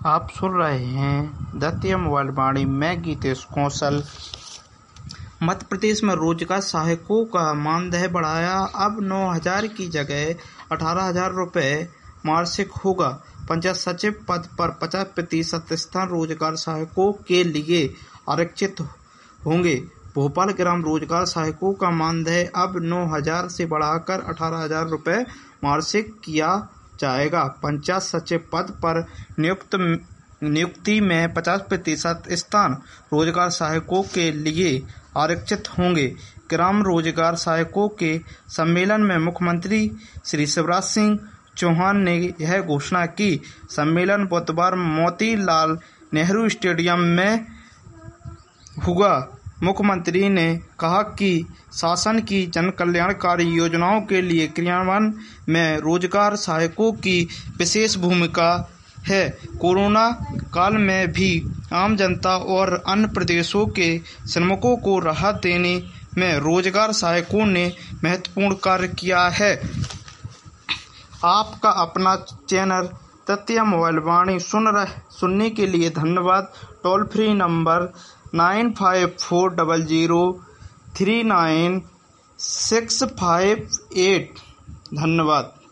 आप सुन रहे हैं द्वितीय मोबाइल वाणी में गीतेश कौशल। मध्य प्रदेश में रोजगार सहायकों का मानदेय बढ़ाया, अब 9,000 की जगह 18,000 रुपये मासिक होगा। पंचायत सचिव पद पर 50% स्थान रोजगार सहायकों के लिए आरक्षित होंगे। भोपाल ग्राम रोजगार सहायकों का मानदेय अब 9,000 से बढ़ाकर 18,000 रुपये मासिक किया जाएगा। पंचायत सचिव पद पर नियुक्ति में 50% स्थान रोजगार सहायकों के लिए आरक्षित होंगे। ग्राम रोजगार सहायकों के सम्मेलन में मुख्यमंत्री श्री शिवराज सिंह चौहान ने यह घोषणा की। सम्मेलन बुधवार मोतीलाल नेहरू स्टेडियम में हुआ। मुख्यमंत्री ने कहा कि शासन की जनकल्याणकारी योजनाओं के लिए क्रियान्वयन में रोजगार सहायकों की विशेष भूमिका है। कोरोना काल में भी आम जनता और अन्य प्रदेशों के श्रमिकों को राहत देने में रोजगार सहायकों ने महत्वपूर्ण कार्य किया है। आपका अपना चैनल तृतीय मोबाइल वाणी सुनने के लिए धन्यवाद। Toll free number 9540039658। धन्यवाद।